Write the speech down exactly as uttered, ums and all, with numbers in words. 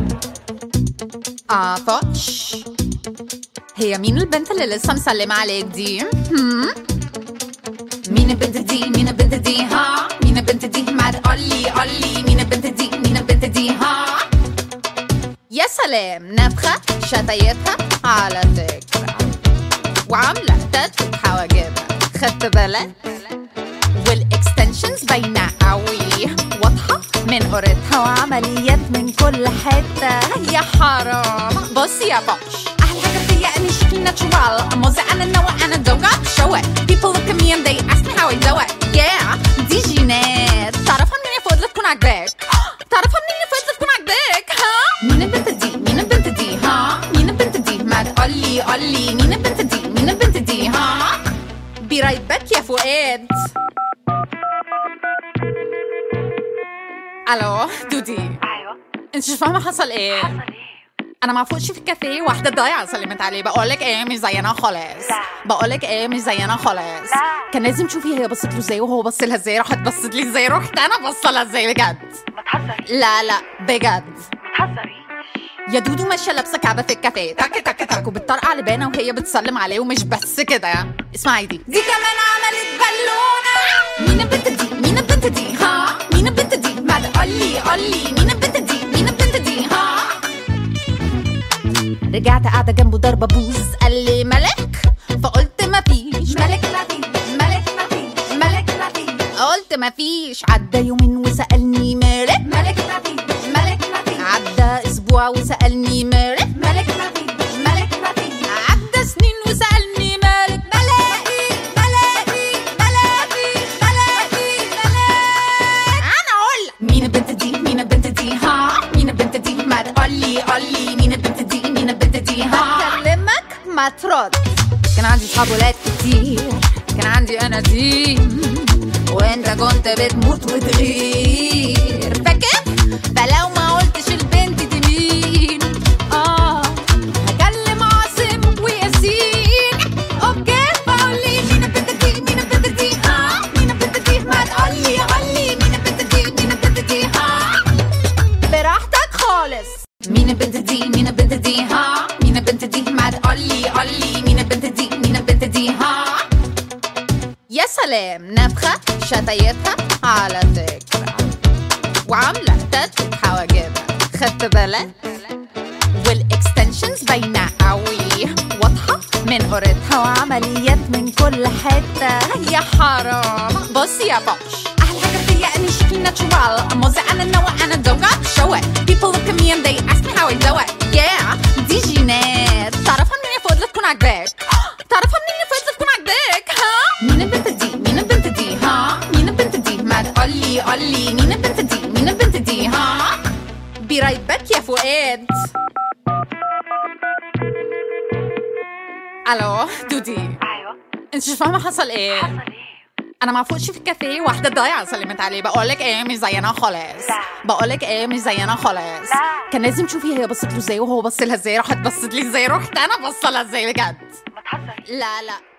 عطش. هي مين البنت اللي لسه مسلمة عليك دي؟ هم؟ مين البنت دي؟ مين البنت دي؟ ها؟ مين البنت دي؟ ما تقولي قولي مين البنت دي؟ مين البنت دي؟ ها؟ يا سلام، نفخة شتايتها على فكرة، وعاملة تاتو حواجبها، خدت بالك؟ والاكستنشنز باينة قوي، واضحة من قرتها، وعمليات من كل حتة. يا حرام. بصي يا بوش، أحلى حاجة فيا إني شكلي ناتشورال، موزة أنا النوع أنا الدوجة شوق. People look at me and they ask me how I do it. Yeah دي جينات. تعرفها منين يا فضلة تكون عجباك؟ تعرفها منين يا فضلة تكون عجباك؟ ها؟ مين البنت دي؟ مين البنت دي؟ ها؟ مين البنت دي؟ ما تقولي قولي مين البنت دي؟ مين البنت دي؟ ها؟ Be right back يا فؤاد. الو دودي. ايوه. انت مش فاهمه حصل ايه؟ حصل ايه؟ انا ما فوقش في الكافيه، واحده ضايعه سلمت عليه. بقولك ايه مش زينا خالص. لا. بقولك ايه مش زينا خالص. لا. كان لازم تشوفي هي بصت له ازاي وهو بص لها ازاي، راحت بصت لي ازاي، رحت انا بص لها ازاي. بجد ما تهزريش. لا لا بجد. ما تهزريش. يا دودو ماشيه لابسه كعبه في الكافيه، تك تك تك، وبتطرقع لبانه وهي بتسلم عليه. ومش بس كده، اسمعي دي دي كمان عملت بالونه. مين البنت دي؟ مين البنت دي؟ ها؟ مين البنت دي؟ ما تقولي قولي مين البنت دي؟ مين البنت دي؟ ها؟ رجعت قاعده جنبه ضربه بوز، قال لي ملك، فقلت ما فيش ملك، ما فيش ملك، ما فيش ملك، ما فيش. قلت ما فيش. عدى يومين وسالني مالك، ملك ما فيش ملك، ما فيش. عدى اسبوع وسالني مالك، ملك ما فيش ملك، ما فيش. عدى سنين وسالني مالك، ملاقي ملاقي ملاقي ملاقي ملاقي. انا اقول مين البنت دي؟ مين البنت دي؟ ها؟ مين البنت دي؟ ما تقولي قولي مين البنت دي؟ مين البنت دي؟ ها؟ هكلمك ما ترد. كان عندي صحاب ولاد كتير، كان عندي انا تيم، وانت كنت بتموت وتغير، فاكر؟ فلو ما قلتش البنت دي مين، اه هكلم عاصم وياسين. اوكي فقولي مين البنت دي؟ مين البنت دي؟ ها؟ مين البنت دي؟ ما تقولي قولي مين البنت دي؟ مين البنت دي؟ ها؟ براحتك خالص. مين البنت دي؟ مين البنت دي؟ ها؟ مين البنت دي؟ ما تقولي قولي مين البنت دي؟ مين البنت دي؟ ها؟ يا سلام، نفخة شتايتها على فكرة، وعاملة تاتو حواجبها، خدت بالك؟ والاكستنشنز باينة قوي، واضحة من قرتها، وعمليات من كل حتة. يا حرام. بصي يا بوش، أحلى حاجة فيا إني شكلي ناتشورال، موزة أنا النوع أنا الدوجة شوق. People look at me and they ask me how I do it. Yeah دي جينات. تعرفها منين يا فضلة تكون عجباك؟ تعرفها منين يا فضلة تكون عجباك؟ ها؟ مين البنت دي؟ مين البنت دي؟ ها؟ مين البنت دي؟ ما تقولي قولي مين البنت دي؟ مين البنت دي؟ ها؟ Be right back يا فؤاد. الو دودي. ايوه. انت مش فاهمه حصل ايه؟ حصل ايه؟ انا ما فوقش في الكافيه، واحده ضايعه سلمت عليه. بقولك ايه مش زينا خالص. لا. بقولك ايه مش زينا خالص. لا. كان لازم تشوفي هي بصت له ازاي وهو بص لها ازاي، راحت بصت لي ازاي، رحت انا بص لها ازاي. بجد ما تهزريش. لا لا